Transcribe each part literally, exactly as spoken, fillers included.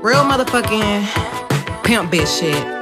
Real motherfucking pimp bitch shit.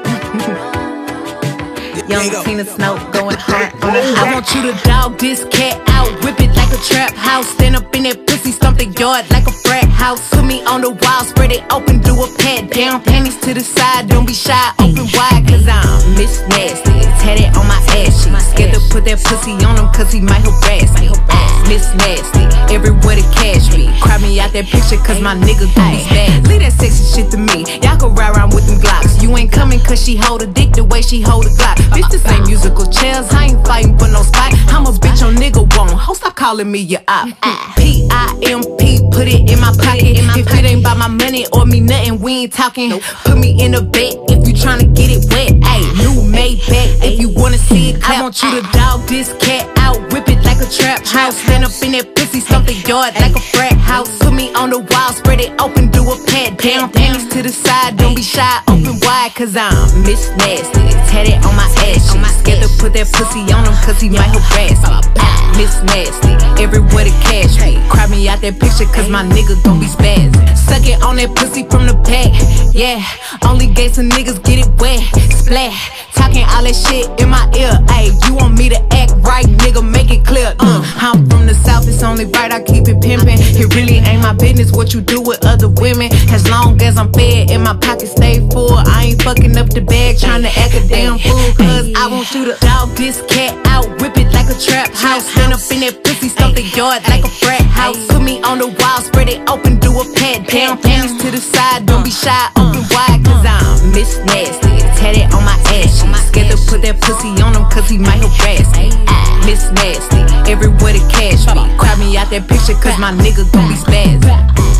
Young Tina Snow going hard on the hot. I want you to dog this cat out, whip it like a trap house. Stand up in that pussy, stomp the yard like a frat house. Put me on the wall, spread it open, do a pat down. Panties to the side, don't be shy, open wide, cause I'm Miss Nasty. Tatted on my ass cheek, scared to put that pussy on him cause he might harass me. Miss Nasty, everywhere to cash me. Cry me out that picture cause my nigga gon' be bad. Leave that sexy shit to me, y'all can ride around with them Glocks. You ain't coming cause she hold a dick the way she hold a Glock. Bitch, this ain't musical chairs, I ain't fighting for no spot. I'm a bitch your nigga won't, ho, stop calling me your op. P I M P, put it in my pocket. If it ain't about my money or me nothing, we ain't talking. Put me in a bed if you tryna get it wet. Ayy, new made back if you wanna see it clap. I want you to dog this cat out, whip it like a trap house. Stand up in that pussy, stomp the yard like a frat house. Put me on the wall, spread it open, do a pat down. Panties to the side, don't be shy, open wide, cause I'm Miss Nasty. Tatted on my ass cheek, scared to put that pussy on him cause he might harass me. Miss Nasty, everywhere to cash me. Cry me out that picture cause my nigga gon' be spazzing. Suck it on that pussy from the back, yeah. Only gay some niggas get it wet, splat. Talking all that shit in my ear, ayy. You want me to act right, nigga, make it clear. uh, I'm from the south, it's only right I keep it pimpin'. It really ain't my business what you do with other women. As long as I'm fed and my pocket stay full, I ain't fucking up the bag tryna act a damn fool. Cause I want you to dog this cat out, whip it like a trap house. Stand up in that pussy, stomp the yard like a frat house. Put me on the wall, spread it open, do a pat down. Panties to the side, don't be shy, open wide, cause I'm Miss Nasty. Tatted on my ass cheek, scared to put that pussy on him cause he might harass me. Miss Nasty, everywhere to cash me. Cry me out that picture cause my nigga gon' be spazzing.